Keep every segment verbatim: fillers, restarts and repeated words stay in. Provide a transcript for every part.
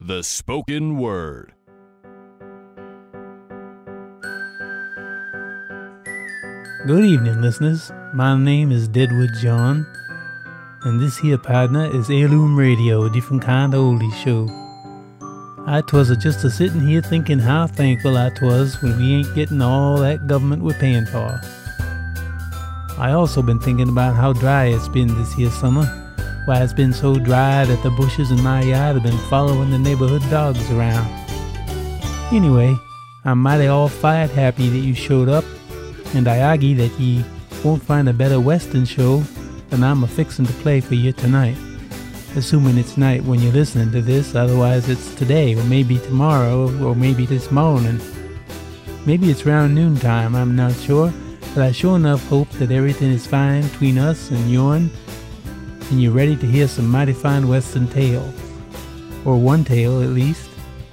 The Spoken Word. Good evening, listeners. My name is Deadwood John, and this here partner is Heirloom Radio, a different kind of oldie show. I twas a just a sitting here thinking how thankful I twas when we ain't getting all that government we're paying for. I also been thinking about how dry it's been this here summer. Why it's been so dry that the bushes in my yard have been following the neighborhood dogs around. Anyway, I'm mighty all fired happy that you showed up, and I argue that ye won't find a better western show than I'm a-fixin' to play for you tonight. Assuming it's night when you're listening to this, otherwise it's today, or maybe tomorrow, or maybe this morning. Maybe it's round noontime, I'm not sure, but I sure enough hope that everything is fine between us and yourn, and you're ready to hear some mighty fine western tales. Or one tale, at least.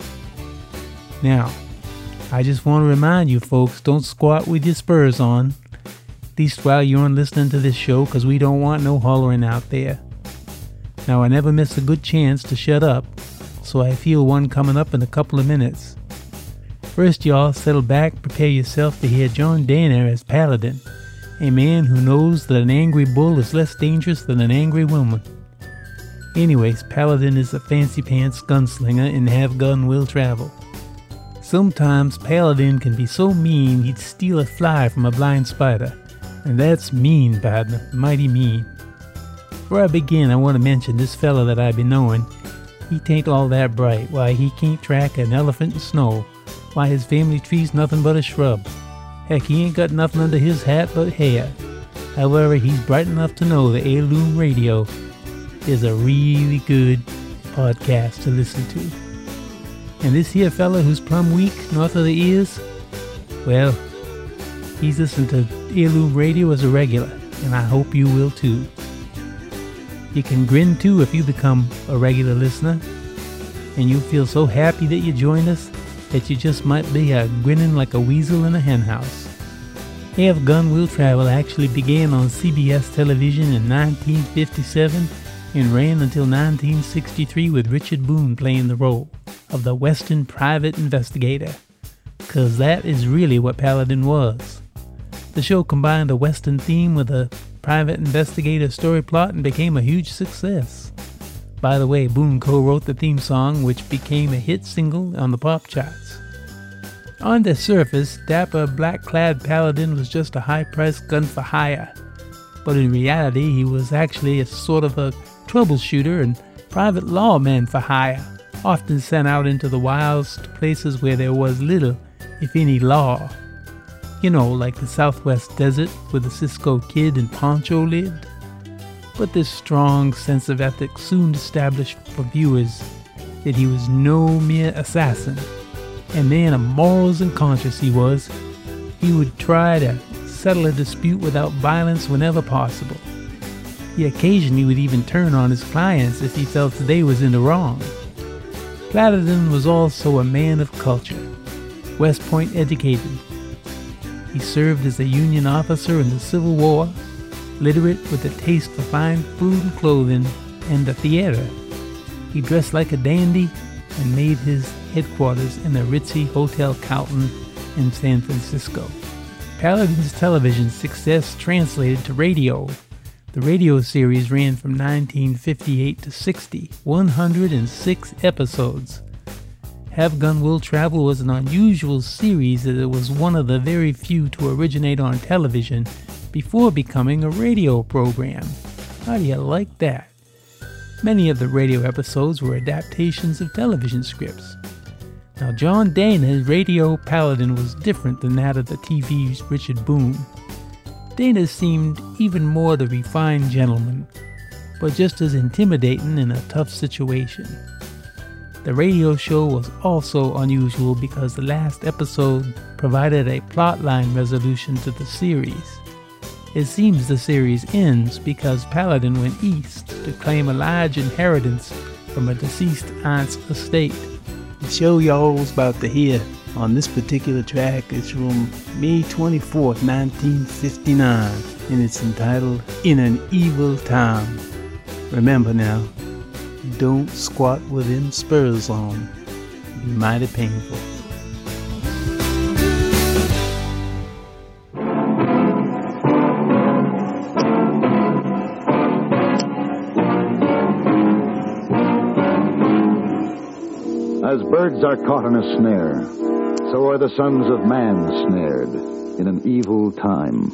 Now, I just want to remind you folks, don't squat with your spurs on. At least while you're listening to this show, because we don't want no hollering out there. Now, I never miss a good chance to shut up, so I feel one coming up in a couple of minutes. First, y'all, settle back, prepare yourself to hear John Dana as Paladin, a man who knows that an angry bull is less dangerous than an angry woman. Anyways, Paladin is a fancy-pants gunslinger and have gun will travel. Sometimes Paladin can be so mean he'd steal a fly from a blind spider, and that's mean, partner, mighty mean. Before I begin, I want to mention this fella that I be knowing. He tain't all that bright. Why, he can't track an elephant in snow. Why, his family tree's nothing but a shrub. Heck, he ain't got nothing under his hat but hair. However, he's bright enough to know that Heirloom Radio is a really good podcast to listen to. And this here fella who's plumb weak north of the ears, well, he's listened to Heirloom Radio as a regular, and I hope you will too. You can grin too if you become a regular listener, and you'll feel so happy that you joined us that you just might be a grinning like a weasel in a henhouse. Have Gun Will Travel actually began on C B S television in nineteen fifty-seven and ran until nineteen sixty-three with Richard Boone playing the role of the Western private investigator, cause that is really what Paladin was. The show combined a Western theme with a private investigator story plot and became a huge success. By the way, Boone co-wrote the theme song, which became a hit single on the pop charts. On the surface, dapper black-clad Paladin was just a high-priced gun for hire, but in reality he was actually a sort of a troubleshooter and private lawman for hire, often sent out into the wilds to places where there was little, if any, law. You know, like the Southwest Desert where the Cisco Kid and Poncho lived. But this strong sense of ethics soon established for viewers that he was no mere assassin. A man of morals and conscience he was. He would try to settle a dispute without violence whenever possible. He occasionally would even turn on his clients if he felt they was in the wrong. Paladin was also a man of culture, West Point educated. He served as a Union officer in the Civil War, literate with a taste for fine food and clothing and the theater. He dressed like a dandy and made his headquarters in the ritzy Hotel Carlton in San Francisco. Paladin's television success translated to radio. The radio series ran from nineteen fifty-eight to sixty, one hundred six episodes. Have Gun Will Travel was an unusual series as it was one of the very few to originate on television before becoming a radio program. How do you like that? Many of the radio episodes were adaptations of television scripts. Now, John Dana's Radio Paladin was different than that of the T V's Richard Boone. Dana seemed even more the refined gentleman, but just as intimidating in a tough situation. The radio show was also unusual because the last episode provided a plotline resolution to the series. It seems the series ends because Paladin went east to claim a large inheritance from a deceased aunt's estate. The show y'all's about to hear on this particular track is from May twenty-fourth, nineteen fifty-nine, and it's entitled In an Evil Town. Remember now, don't squat with them spurs on. It'd be mighty painful. As birds are caught in a snare, so are the sons of man snared in an evil time.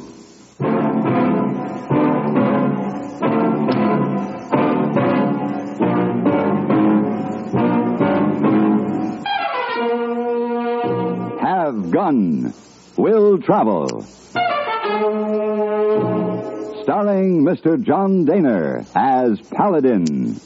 Have Gun, Will Travel. Starring Mister John Daner as Paladin.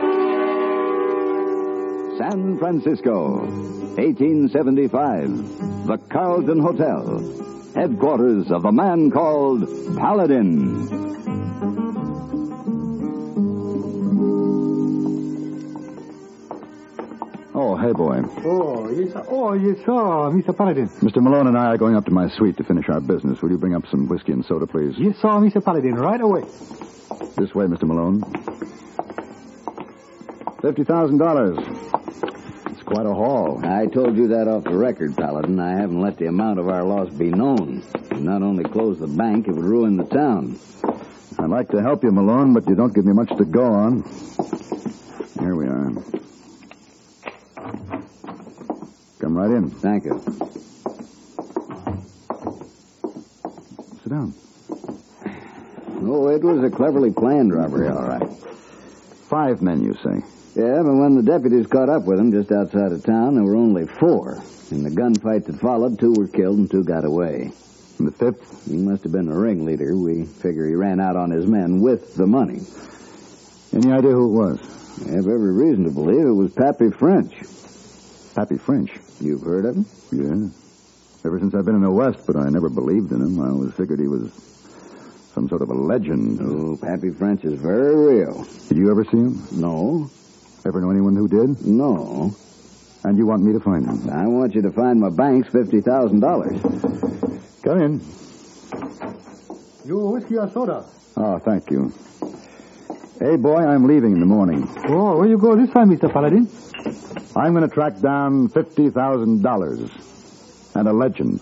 San Francisco, eighteen seventy-five. The Carlton Hotel, headquarters of the man called Paladin. Oh, hey, boy. Oh, yes, sir. Oh, yes, sir, Mister Paladin. Mister Malone and I are going up to my suite to finish our business. Will you bring up some whiskey and soda, please? Yes, sir, Mister Paladin, right away. This way, Mister Malone. Fifty thousand dollars. It's quite a haul. I told you that off the record, Paladin. I haven't let the amount of our loss be known. It not only close the bank, it would ruin the town. I'd like to help you, Malone, but you don't give me much to go on. Here we are. Come right in. Thank you. Sit down. Oh, it was a cleverly planned robbery, all right. Five men, you say? Yeah, but when the deputies caught up with him just outside of town, there were only four. In the gunfight that followed, two were killed and two got away. And the fifth? He must have been the ringleader. We figure he ran out on his men with the money. Any idea who it was? I have every reason to believe it was Pappy French. Pappy French? You've heard of him? Yeah. Ever since I've been in the West, but I never believed in him. I always figured he was some sort of a legend. Oh, Pappy French is very real. Did you ever see him? No. Ever know anyone who did? No. And you want me to find him? I want you to find my bank's fifty thousand dollars. Come in. You whiskey or soda? Oh, thank you. Hey, boy, I'm leaving in the morning. Oh, where you go this time, Mister Paladin? I'm going to track down fifty thousand dollars and a legend.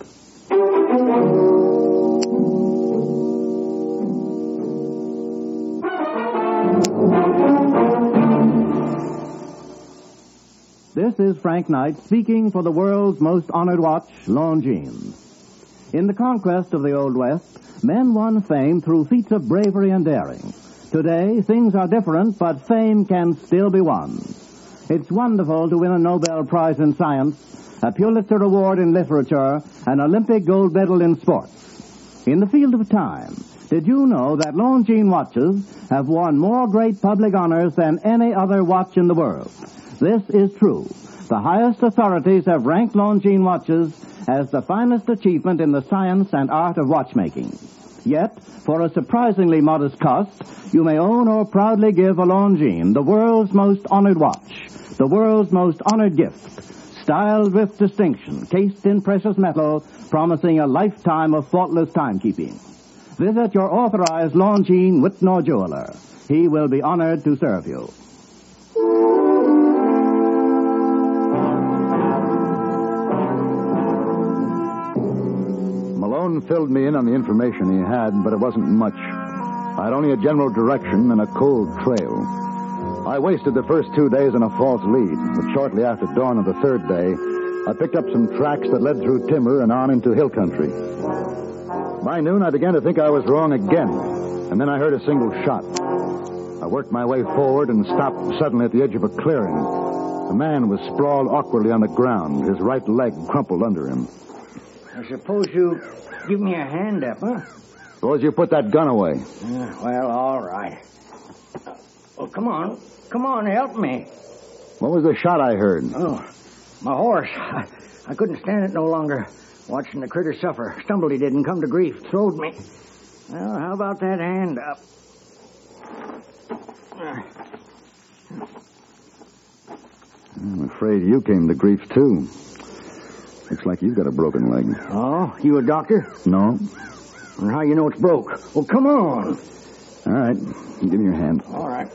This is Frank Knight speaking for the world's most honored watch, Longines. In the conquest of the Old West, men won fame through feats of bravery and daring. Today, things are different, but fame can still be won. It's wonderful to win a Nobel Prize in Science, a Pulitzer Award in Literature, an Olympic gold medal in sports. In the field of time, did you know that Longines watches have won more great public honors than any other watch in the world? This is true. The highest authorities have ranked Longines watches as the finest achievement in the science and art of watchmaking. Yet, for a surprisingly modest cost, you may own or proudly give a Longines, the world's most honored watch, the world's most honored gift, styled with distinction, cased in precious metal, promising a lifetime of faultless timekeeping. Visit your authorized Longines Whitnor jeweler. He will be honored to serve you. Malone filled me in on the information he had, but it wasn't much. I had only a general direction and a cold trail. I wasted the first two days on a false lead, but shortly after dawn of the third day, I picked up some tracks that led through timber and on into hill country. By noon, I began to think I was wrong again, and then I heard a single shot. I worked my way forward and stopped suddenly at the edge of a clearing. A man was sprawled awkwardly on the ground, his right leg crumpled under him. I suppose you give me a hand up, huh? Suppose you put that gun away. Uh, well, all right. Uh, well, come on. Come on, help me. What was the shot I heard? Oh, my horse. I, I couldn't stand it no longer. Watching the critter suffer. Stumbled he did and come to grief. Throwed me. Well, how about that hand up? I'm afraid you came to grief, too. Looks like you've got a broken leg. Oh, you a doctor? No. And how you know it's broke? Well, come on. All right. Give me your hand. All right.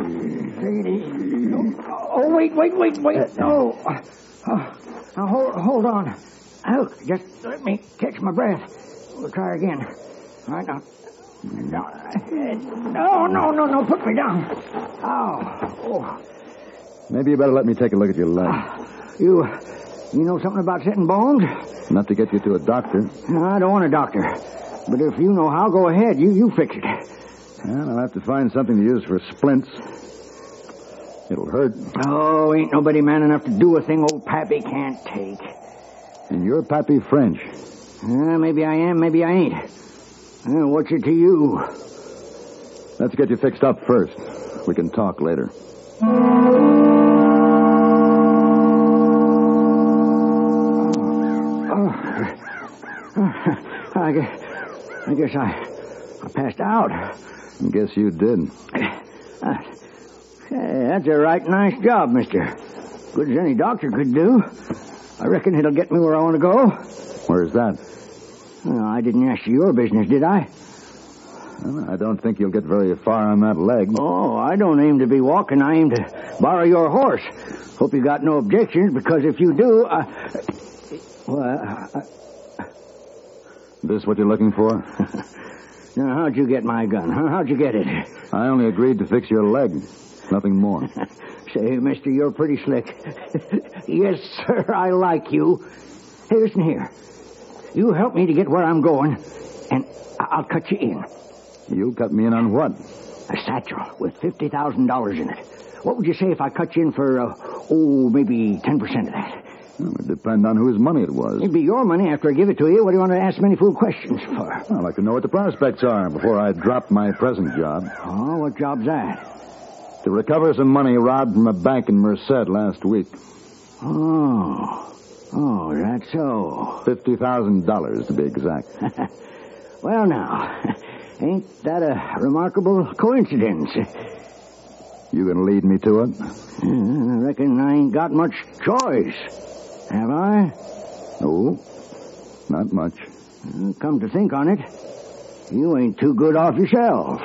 Oh, wait, wait, wait, wait. No. Oh, now, hold, hold on. Oh, just let me catch my breath. We'll try again. All right, now. No, no, no, no. Put me down. Oh. oh. Maybe you better let me take a look at your leg. You, you know something about setting bones? Enough to get you to a doctor. No, I don't want a doctor. But if you know how, go ahead. You, you fix it. Well, I'll have to find something to use for splints. It'll hurt. Oh, ain't nobody man enough to do a thing old Pappy can't take. And you're Pappy French. Uh, maybe I am, maybe I ain't. Uh, what's it to you? Let's get you fixed up first. We can talk later. I guess, I guess I, I passed out. I guess you did. Uh, hey, that's a right nice job, mister. Good as any doctor could do. I reckon it'll get me where I want to go. Where's that? Well, I didn't ask you your business, did I? Well, I don't think you'll get very far on that leg. Oh, I don't aim to be walking. I aim to borrow your horse. Hope you got no objections, because if you do, I... Well, I... This what you're looking for? Now, how'd you get my gun? Huh? How'd you get it? I only agreed to fix your leg. Nothing more. Say, mister, you're pretty slick. Yes, sir, I like you. Hey, listen here. You help me to get where I'm going, and I'll cut you in. You'll cut me in on what? A satchel with fifty thousand dollars in it. What would you say if I cut you in for, uh, oh, maybe ten percent of that? Well, it would depend on whose money it was. It'd be your money after I give it to you. What do you want to ask many fool questions for? I'd like to know what the prospects are before I drop my present job. Oh, what job's that? To recover some money robbed from a bank in Merced last week. Oh. Oh, that's so. Fifty thousand dollars, to be exact. Well, now, ain't that a remarkable coincidence? You gonna lead me to it? Uh, I reckon I ain't got much choice. Have I? No, not much. Uh, come to think on it, you ain't too good off yourself.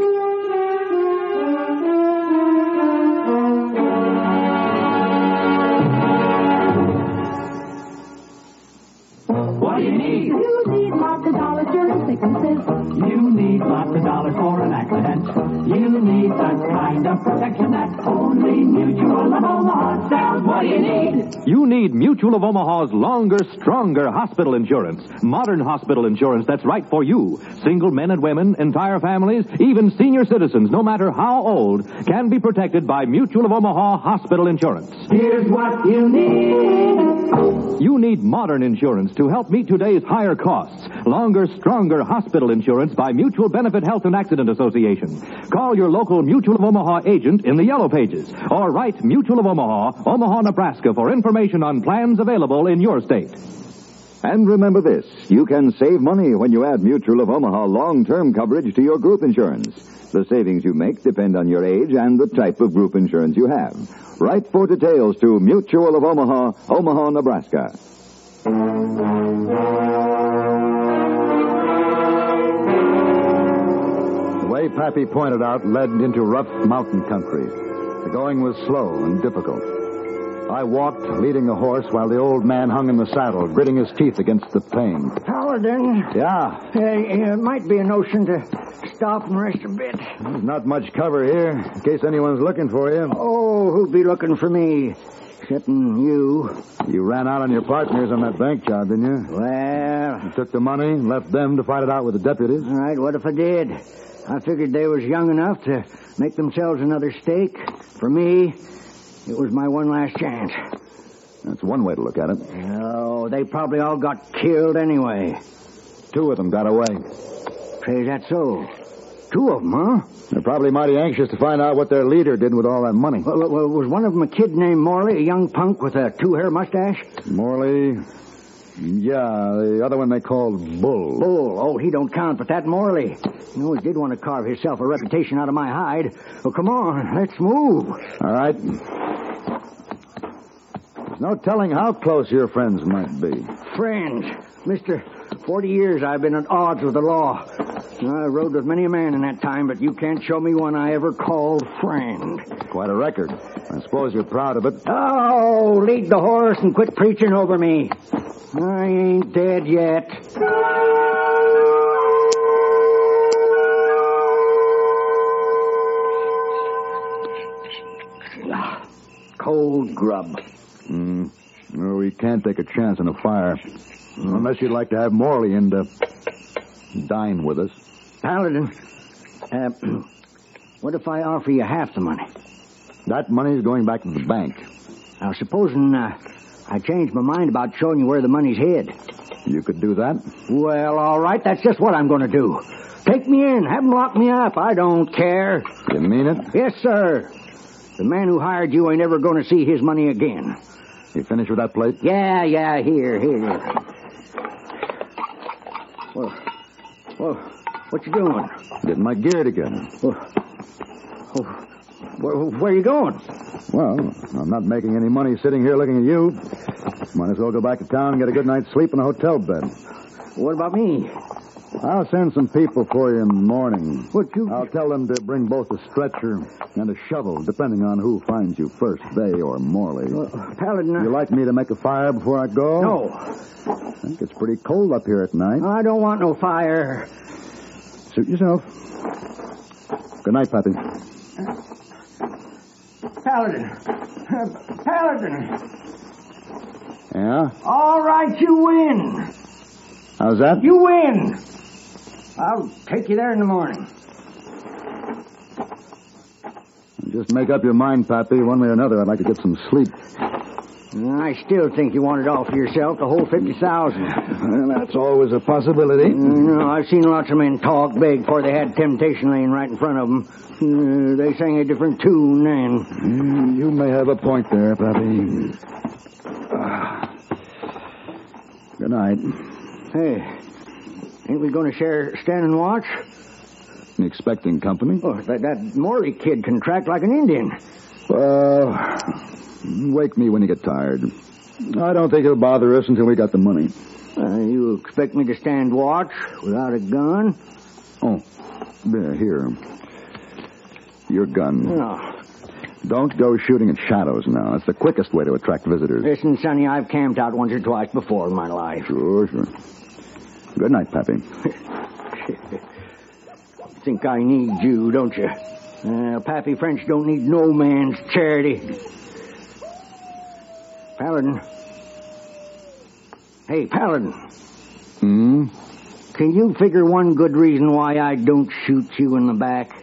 What do you need? You need lots of dollars during sicknesses. You need lots of dollars for an accident. You need the kind of protection that only Mutual of Omaha sells. What do you need? You need Mutual of Omaha's longer, stronger hospital insurance. Modern hospital insurance that's right for you. Single men and women, entire families, even senior citizens, no matter how old, can be protected by Mutual of Omaha hospital insurance. Here's what you need. You need modern insurance to help meet today's higher costs. Longer, stronger hospital insurance by Mutual Benefit Health and Accident Association. Call your local Mutual of Omaha agent in the Yellow Pages, or write Mutual of Omaha, Omaha, Nebraska, for information on plans available in your state. And remember this, you can save money when you add Mutual of Omaha long-term coverage to your group insurance. The savings you make depend on your age and the type of group insurance you have. Write for details to Mutual of Omaha, Omaha, Nebraska. The way Pappy pointed out led into rough mountain country. The going was slow and difficult. I walked, leading the horse, while the old man hung in the saddle, gritting his teeth against the pain. Paladin. Yeah? Uh, it might be a notion to stop and rest a bit. There's not much cover here, in case anyone's looking for you. Oh, who'd be looking for me? Excepting you. You ran out on your partners on that bank job, didn't you? Well... You took the money and left them to fight it out with the deputies? All right, what if I did? I figured they was young enough to make themselves another stake. For me, it was my one last chance. That's one way to look at it. Oh, they probably all got killed anyway. Two of them got away. Say, is that so? Two of them, huh? They're probably mighty anxious to find out what their leader did with all that money. Well, well, was one of them a kid named Morley, a young punk with a two-hair mustache? Morley? Yeah, the other one they called Bull. Bull? Oh, he don't count, but that Morley. He always did want to carve himself a reputation out of my hide. Well, come on, let's move. All right. There's no telling how close your friends might be. Friends? Mister, forty years I've been at odds with the law. I rode with many a man in that time, but you can't show me one I ever called friend. Quite a record. I suppose you're proud of it. Oh, lead the horse and quit preaching over me. I ain't dead yet. Cold grub. Mm. No, we can't take a chance on a fire. Unless you'd like to have Morley in to dine with us. Paladin, uh, what if I offer you half the money? That money's going back to the bank. Now, supposing uh, I change my mind about showing you where the money's hid. You could do that? Well, all right, that's just what I'm going to do. Take me in, have them lock me up. I don't care. You mean it? Yes, sir. The man who hired you ain't ever going to see his money again. You finished with that plate? Yeah, yeah, here, here. Well, well, what you doing? Getting my gear together. Well, oh, where, where are you going? Well, I'm not making any money sitting here looking at you. Might as well go back to town and get a good night's sleep in a hotel bed. What about me? I'll send some people for you in the morning. What you... I'll tell them to bring both a stretcher and a shovel, depending on who finds you first, they or Morley. Uh, Paladin... You like me to make a fire before I go? No. I think it's pretty cold up here at night. I don't want no fire. Suit yourself. Good night, Pappy. Paladin. Uh, Paladin. Yeah? All right, you win. How's that? You win. I'll take you there in the morning. Just make up your mind, Pappy. One way or another, I'd like to get some sleep. I still think you want it all for yourself, the whole fifty thousand. Well, that's always a possibility. No, I've seen lots of men talk big before they had temptation laying right in front of them. Uh, they sang a different tune then. Mm, you may have a point there, Pappy. Ah. Good night. Hey, ain't we going to share standing watch? Expecting company? Oh, that, that Morley kid can track like an Indian. Well, wake me when you get tired. I don't think it'll bother us until we got the money. Uh, you expect me to stand watch without a gun? Oh, there, here. Your gun. Oh. Don't go shooting at shadows now. It's the quickest way to attract visitors. Listen, Sonny, I've camped out once or twice before in my life. Sure, sure. Good night, Pappy. Think I need you, don't you? Uh, Pappy French don't need no man's charity. Paladin. Hey, Paladin. Hmm? Can you figure one good reason why I don't shoot you in the back?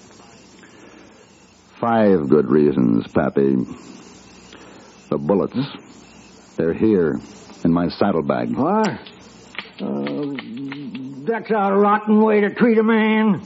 Five good reasons, Pappy. The bullets. They're here in my saddlebag. What? Uh, that's a rotten way to treat a man.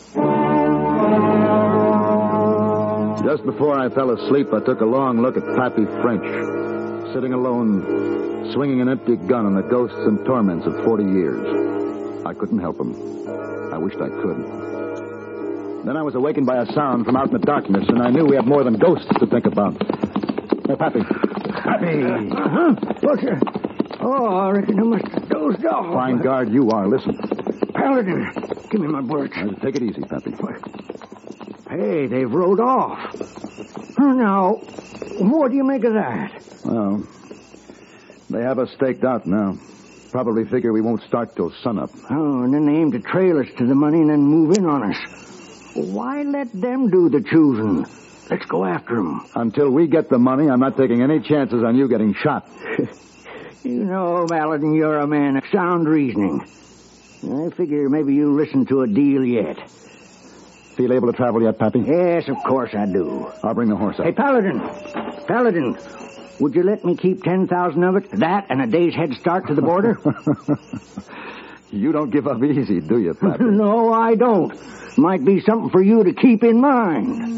Just before I fell asleep, I took a long look at Pappy French, sitting alone, swinging an empty gun on the ghosts and torments of forty years. I couldn't help him. I wished I could. Then I was awakened by a sound from out in the darkness, and I knew we had more than ghosts to think about. Hey, Pappy. Pappy! Uh-huh. What's your... Oh, I reckon I must have dozed off. Fine guard you are. Listen. Paladin, give me my bullets. Now, take it easy, Pappy. Hey, they've rode off. Oh, now, what do you make of that? Well, they have us staked out now. Probably figure we won't start till sunup. Oh, and then they aim to trail us to the money and then move in on us. Why let them do the choosing? Let's go after them. Until we get the money, I'm not taking any chances on you getting shot. You know, Paladin, you're a man of sound reasoning. I figure maybe you'll listen to a deal yet. Feel able to travel yet, Pappy? Yes, of course I do. I'll bring the horse up. Hey, Paladin! Paladin! Would you let me keep ten thousand of it? That and a day's head start to the border? You don't give up easy, do you, Pappy? No, I don't. Might be something for you to keep in mind.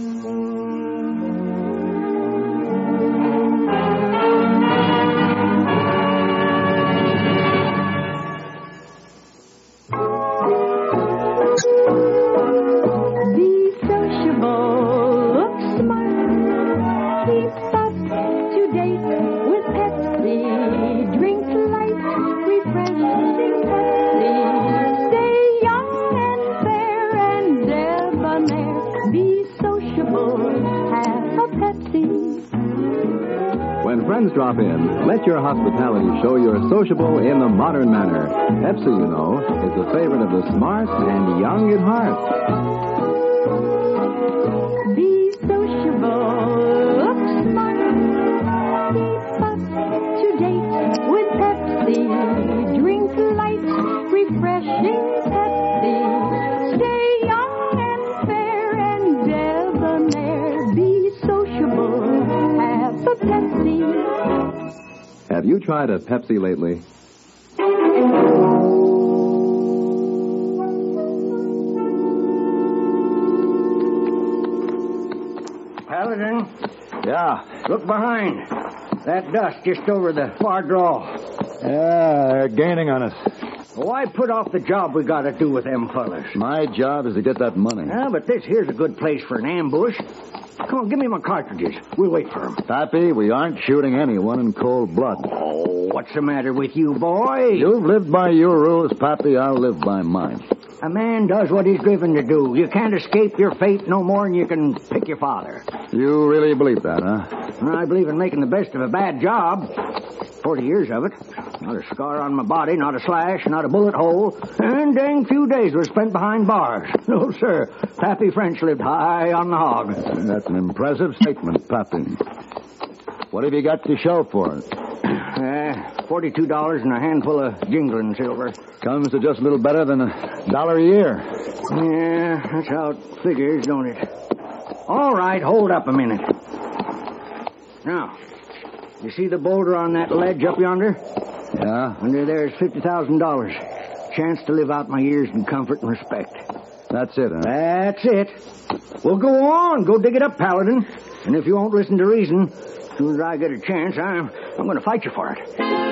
friends drop in, let your hospitality show you're sociable in the modern manner. Pepsi, you know, is a favorite of the smart and young at heart. Be sociable, look smart, keep up to date with Pepsi. Drink light, refreshing Pepsi. Stay young and fair and debonair. Be sociable, have a Pepsi. Have you tried a Pepsi lately? Paladin, Yeah. look behind. That dust just over the far draw. Yeah, they're gaining on us. Why put off the job we got to do with them fellas? My job is to get that money. Yeah, but this here's a good place for an ambush. Come on, give me my cartridges. We'll wait for them. Pappy, we aren't shooting anyone in cold blood. Oh, what's the matter with you, boy? You've lived by your rules, Pappy. I'll live by mine. A man does what he's driven to do. You can't escape your fate no more than you can pick your father. You really believe that, huh? I believe in making the best of a bad job. Forty years of it. Not a scar on my body, not a slash, not a bullet hole. And dang few days were spent behind bars. No, sir. Pappy French lived high on the hog. That's an impressive statement, Pappy. What have you got to show for it? Uh, forty-two dollars and a handful of jingling silver. Comes to just a little better than a dollar a year. Yeah, that's how it figures, don't it? All right, hold up a minute. Now, you see the boulder on that ledge up yonder? Yeah? Under there's fifty thousand dollars. Chance to live out my years in comfort and respect. That's it, huh? That's it. Well, go on. Go dig it up, Paladin. And if you won't listen to reason, as soon as I get a chance, I'm, I'm going to fight you for it.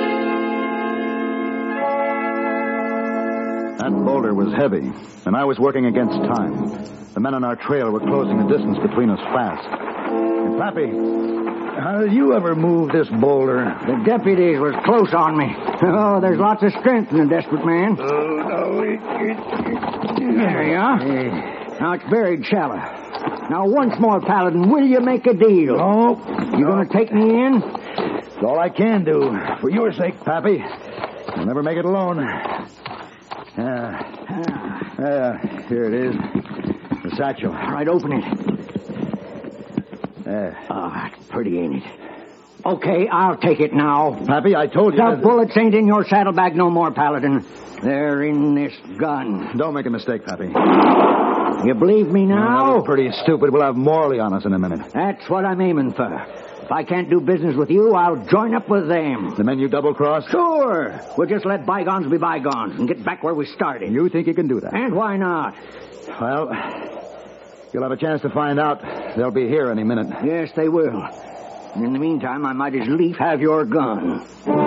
That boulder was heavy, and I was working against time. The men on our trail were closing the distance between us fast. And Pappy, how did you ever move this boulder? The deputies was close on me. Oh, there's lots of strength in a desperate man. Oh, no. There you are. Now it's buried shallow. Now once more, Paladin, will you make a deal? No. You going to take me in? It's all I can do. For your sake, Pappy. I'll never make it alone. Uh, uh, here it is. The satchel. All right, open it. There. Oh, that's pretty, ain't it? Okay, I'll take it now. Pappy, I told you... The that... bullets ain't in your saddlebag no more, Paladin. They're in this gun. Don't make a mistake, Pappy. You believe me now? No, pretty stupid. We'll have Morley on us in a minute. That's what I'm aiming for. If I can't do business with you, I'll join up with them. The men you double-crossed? Sure. We'll just let bygones be bygones and get back where we started. You think you can do that? And why not? Well, you'll have a chance to find out. They'll be here any minute. Yes, they will. And in the meantime, I might as lief have your gun.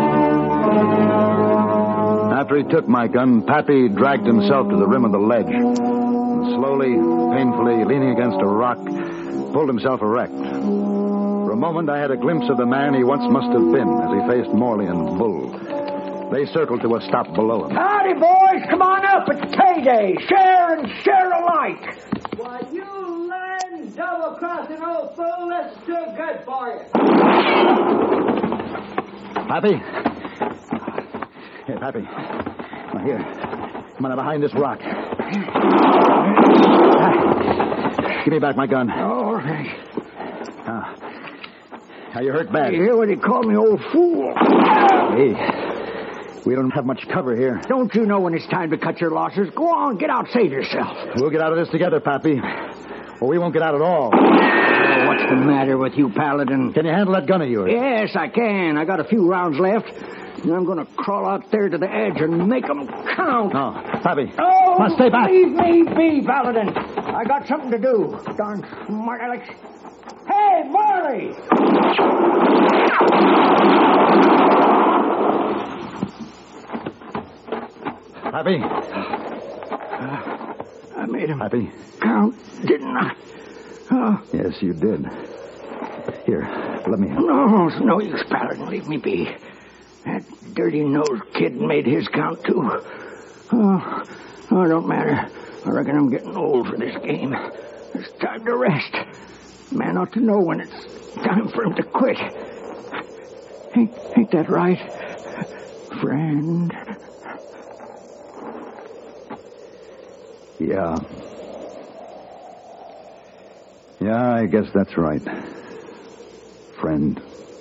After he took my gun, Pappy dragged himself to the rim of the ledge. And slowly, painfully, leaning against a rock, pulled himself erect. For a moment, I had a glimpse of the man he once must have been as he faced Morley and Bull. They circled to a stop below him. Howdy, boys. Come on up. It's payday. Share and share alike. Why, you lying, double-crossing old fool, that's too good for you. Pappy? Here, Pappy. Now, here. Come on, behind this rock. Give me back my gun. All right. Now, now you hurt bad. You hear what he called me, old fool? Hey, we don't have much cover here. Don't you know when it's time to cut your losses? Go on, get out, save yourself. We'll get out of this together, Pappy. Or we won't get out at all. Oh, what's the matter with you, Paladin? Can you handle that gun of yours? Yes, I can. I got a few rounds left. And I'm going to crawl out there to the edge and make them count. No, Pappy. Oh, must stay back. Leave me be, Paladin. I got something to do. Darn smart Alex. Hey, Marley! Pappy. Uh, I made him Pappy. count, didn't I? Oh. Yes, you did. Here, let me help. No, it's no use, Paladin. Leave me be. That dirty-nosed kid made his count, too. Oh, oh, it don't matter. I reckon I'm getting old for this game. It's time to rest. Man ought to know when it's time for him to quit. Ain't, ain't that right, friend? Yeah. Yeah, I guess that's right. Friend.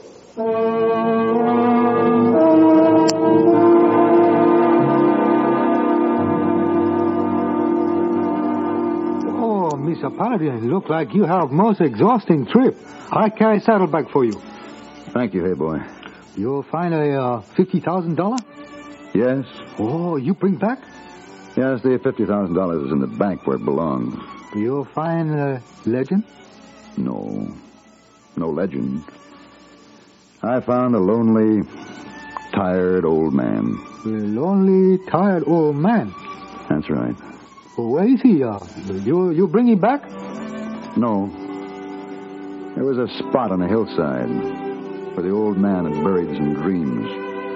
Oh, Mister Paladin, look like you have most exhausting trip. I carry saddlebag for you. Thank you, hey boy. You'll find a uh, fifty thousand dollars? Yes? Oh, you bring back? Yes, the fifty thousand dollars is in the bank where it belongs. You'll find a legend? No. No legend. I found a lonely, tired old man. A lonely, tired old man? That's right. Well, where is he? Uh, you, you bring him back? No. There was a spot on a hillside where the old man had buried some dreams.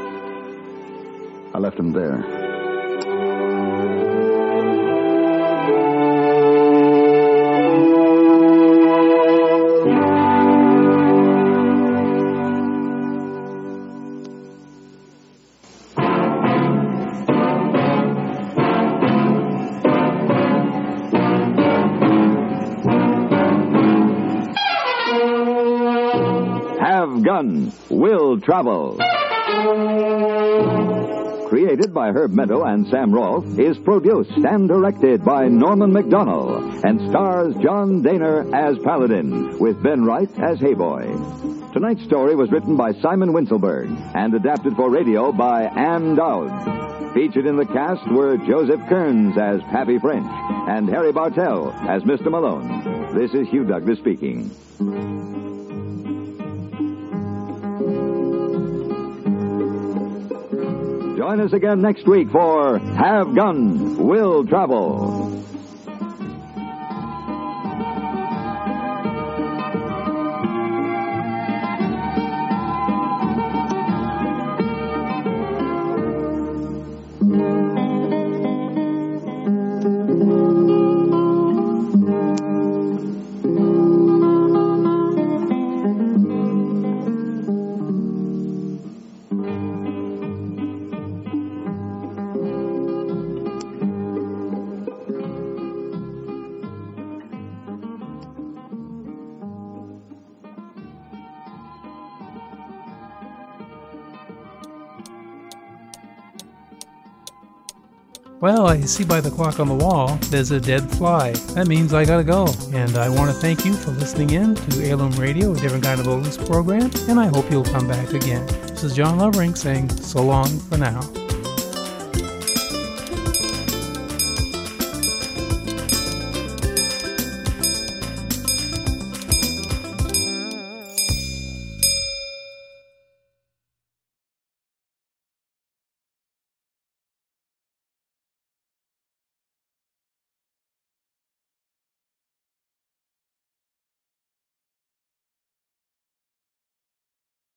I left him there. Gun Will Travel. Created by Herb Meadow and Sam Rolfe, is produced and directed by Norman McDonnell and stars John Daner as Paladin with Ben Wright as Hayboy. Tonight's story was written by Simon Winselberg and adapted for radio by Ann Dowd. Featured in the cast were Joseph Kearns as Pappy French and Harry Bartell as Mister Malone. This is Hugh Douglas speaking. Join us again next week for Have Gun, Will Travel. Well, I see by the clock on the wall, there's a dead fly. That means I gotta go. And I want to thank you for listening in to Heirloom Radio, a different kind of oldies program, and I hope you'll come back again. This is John Lovering saying so long for now.